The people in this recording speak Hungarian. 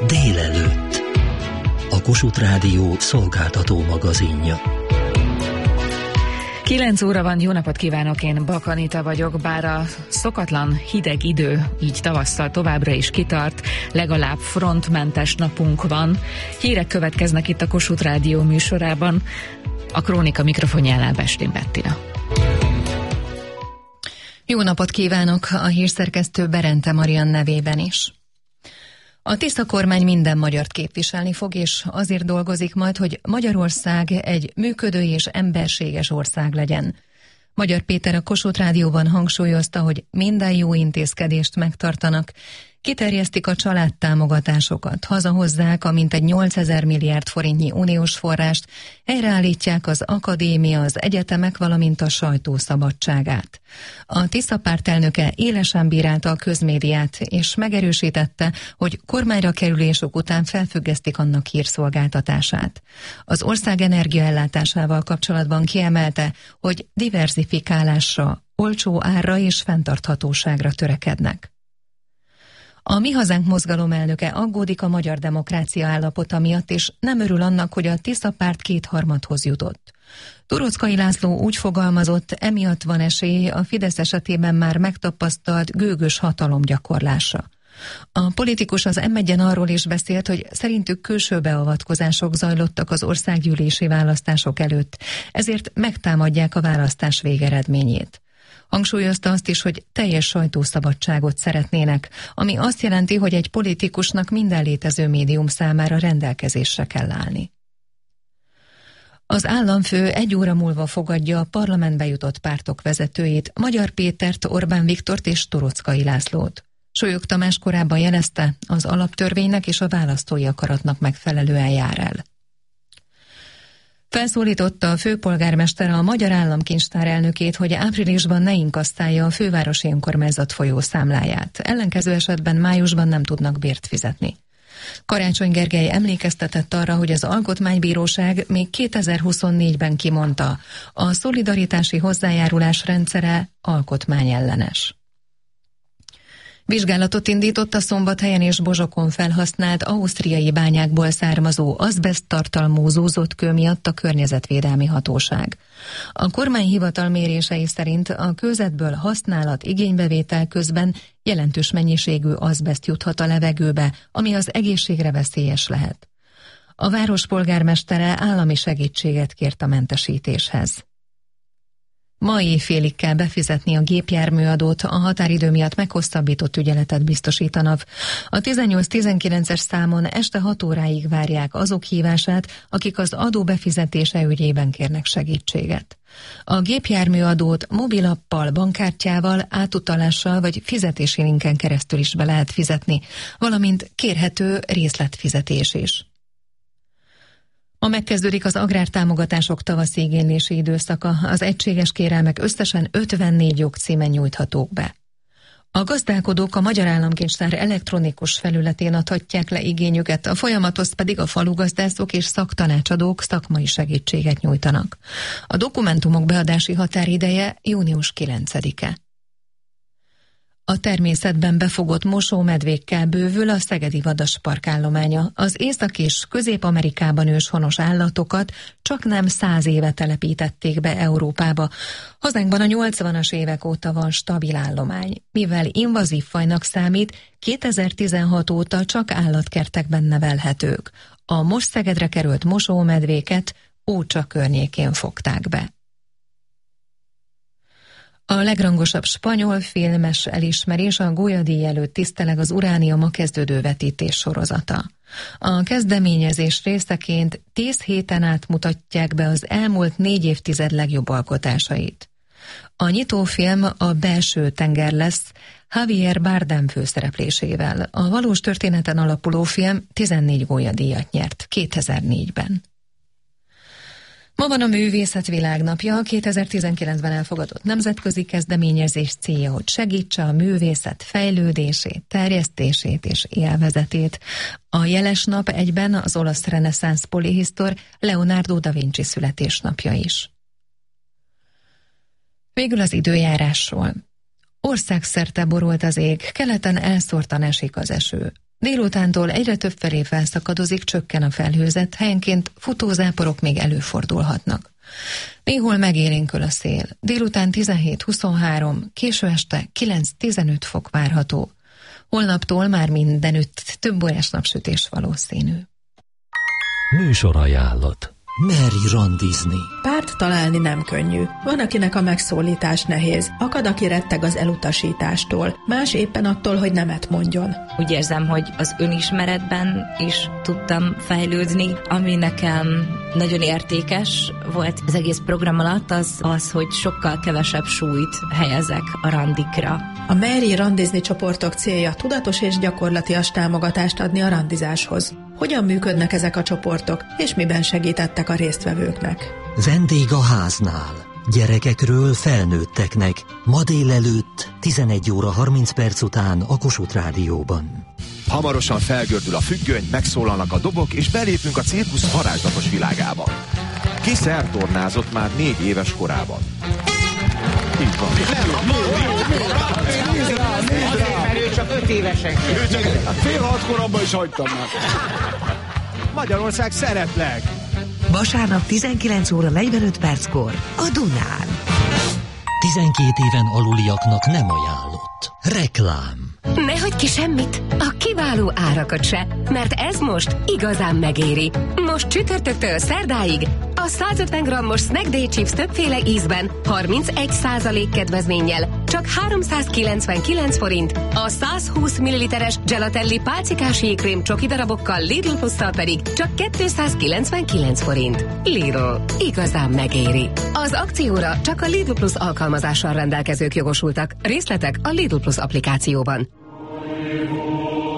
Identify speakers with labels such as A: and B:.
A: Délelőtt. A Kossuth Rádió szolgáltató magazinja.
B: 9 óra van, jó napot kívánok, én Bak Anita vagyok, bár a szokatlan hideg idő így tavasszal továbbra is kitart, legalább frontmentes napunk van. Hírek következnek itt a Kossuth Rádió műsorában, a Krónika mikrofonjánál Bestén Bettina.
C: Jó napot kívánok, a hírszerkesztő Berente Marian nevében is. A Tisza kormány minden magyart képviselni fog, és azért dolgozik majd, hogy Magyarország egy működő és emberséges ország legyen. Magyar Péter a Kossuth Rádióban hangsúlyozta, hogy minden jó intézkedést megtartanak, kiterjesztik a családtámogatásokat, hazahozzák a mintegy 8000 milliárd forintnyi uniós forrást, helyreállítják az akadémia, az egyetemek, valamint a sajtó szabadságát. A Tisza párt elnöke élesen bírálta a közmédiát, és megerősítette, hogy kormányra kerülésük után felfüggesztik annak hírszolgáltatását. Az ország energiaellátásával kapcsolatban kiemelte, hogy diverzifikálásra, olcsó árra és fenntarthatóságra törekednek. A Mi Hazánk mozgalom elnöke aggódik a magyar demokrácia állapota miatt, és nem örül annak, hogy a Tisza párt kétharmadhoz jutott. Turockai László úgy fogalmazott, emiatt van esély a Fidesz esetében már megtapasztalt gőgös hatalomgyakorlásra. A politikus az M1-en arról is beszélt, hogy szerintük külső beavatkozások zajlottak az országgyűlési választások előtt, ezért megtámadják a választás végeredményét. Hangsúlyozta azt is, hogy teljes sajtószabadságot szeretnének, ami azt jelenti, hogy egy politikusnak minden létező médium számára rendelkezésre kell állni. Az államfő 1 óra múlva fogadja a parlamentbe jutott pártok vezetőit, Magyar Pétert, Orbán Viktort és Turockai Lászlót. Solyog Tamás korábban jelezte, az alaptörvénynek és a választói akaratnak megfelelően jár el. Felszólította a főpolgármester a Magyar Államkincstár elnökét, hogy áprilisban ne inkasszálja a fővárosi önkormányzat folyószámláját. Ellenkező esetben májusban nem tudnak bért fizetni. Karácsony Gergely emlékeztetett arra, hogy az Alkotmánybíróság még 2024-ben kimondta, a szolidaritási hozzájárulás rendszere alkotmányellenes. Vizsgálatot indított a Szombathelyen és Bozsokon felhasznált ausztriai bányákból származó azbeszt tartalmú zúzott kő miatt a Környezetvédelmi Hatóság. A kormányhivatal mérései szerint a kőzetből használat igénybevétel közben jelentős mennyiségű azbeszt juthat a levegőbe, ami az egészségre veszélyes lehet. A város polgármestere állami segítséget kért a mentesítéshez. Ma éjfélig kell befizetni a gépjárműadót, a határidő miatt meghosszabbított ügyeletet biztosít a NAV. A 18-19-es számon este 6 óráig várják azok hívását, akik az adó befizetése ügyében kérnek segítséget. A gépjárműadót mobilappal, bankkártyával, átutalással vagy fizetési linken keresztül is be lehet fizetni, valamint kérhető részletfizetés is. Ma megkezdődik az agrártámogatások tavaszi igénylési időszaka, az egységes kérelmek összesen 54 jogcímen nyújthatók be. A gazdálkodók a Magyar Államkincstár elektronikus felületén adhatják le igényüket, a folyamathoz pedig a falugazdászok és szaktanácsadók szakmai segítséget nyújtanak. A dokumentumok beadási határideje június 9-e. A természetben befogott mosómedvékkel bővül a szegedi vadaspark állománya. Az Észak- és Közép-Amerikában őshonos állatokat csaknem 100 éve telepítették be Európába. Hazánkban a 80-as évek óta van stabil állomány. Mivel invazív fajnak számít, 2016 óta csak állatkertekben nevelhetők. A most Szegedre került mosómedvéket Ócsa környékén fogták be. A legrangosabb spanyol filmes elismerés a Goya-díj előtt tiszteleg az Urániuma kezdődő vetítés sorozata. A kezdeményezés részeként 10 héten át mutatják be az elmúlt 4 évtized legjobb alkotásait. A nyitófilm a Belső tenger lesz, Javier Bardem főszereplésével. A valós történeten alapuló film 14 Goya-díjat nyert 2004-ben. Ma van a Művészet Világnapja, 2019-ben elfogadott nemzetközi kezdeményezés célja, hogy segítse a művészet fejlődését, terjesztését és élvezetét. A jeles nap egyben az olasz reneszánsz polihisztor Leonardo da Vinci születésnapja is. Végül az időjárásról. Országszerte borult az ég, keleten elszórtan esik az eső. Délutántól egyre több felé felszakadozik, csökken a felhőzet, helyenként futózáporok még előfordulhatnak. Néhol megélénkül a szél. Délután 17-23, késő este 9-15 fok várható. Holnaptól már mindenütt több órás napsütés valószínű.
A: Műsorajánlat. Merj randizni.
D: Párt találni nem könnyű. Van, akinek a megszólítás nehéz. Akad, aki retteg az elutasítástól. Más éppen attól, hogy nemet mondjon.
E: Úgy érzem, hogy az önismeretben is tudtam fejlődni. Ami nekem nagyon értékes volt az egész program alatt, az, hogy sokkal kevesebb súlyt helyezek a randikra.
D: A Merj randizni csoportok célja tudatos és gyakorlatias támogatást adni a randizáshoz. Hogyan működnek ezek a csoportok, és miben segítettek a résztvevőknek?
A: Vendég a háznál. Gyerekekről felnőtteknek. Ma délelőtt 11 óra 30 perc után a Kossuth Rádióban.
F: Hamarosan felgördül a függöny, megszólalnak a dobok, és belépünk a cirkusz varázslatos világába. Ki szertornázott már 4 éves korában? Így van.
G: Ő csak 5 évesen.
H: Ő csak fél 6-kor abban is hagytam már.
G: Magyarország szeretlek.
I: Vasárnap 19 óra 45 perckor a Dunán.
A: 12 éven aluliaknak nem ajánlott. Reklám.
J: Ne hagyj ki semmit, a kiváló árakat se, mert ez most igazán megéri. Most csütörtöktől szerdáig a 150 g-os Snack Day Chips többféle ízben 31% kedvezménnyel csak 399 forint, a 120 ml-es Gelatelli pálcikás jégkrém csoki darabokkal Lidl Plusszal pedig csak 299 forint. Lidl, igazán megéri. Az akcióra csak a Lidl Plus alkalmazással rendelkezők jogosultak. Részletek a Lidl Plus applikációban.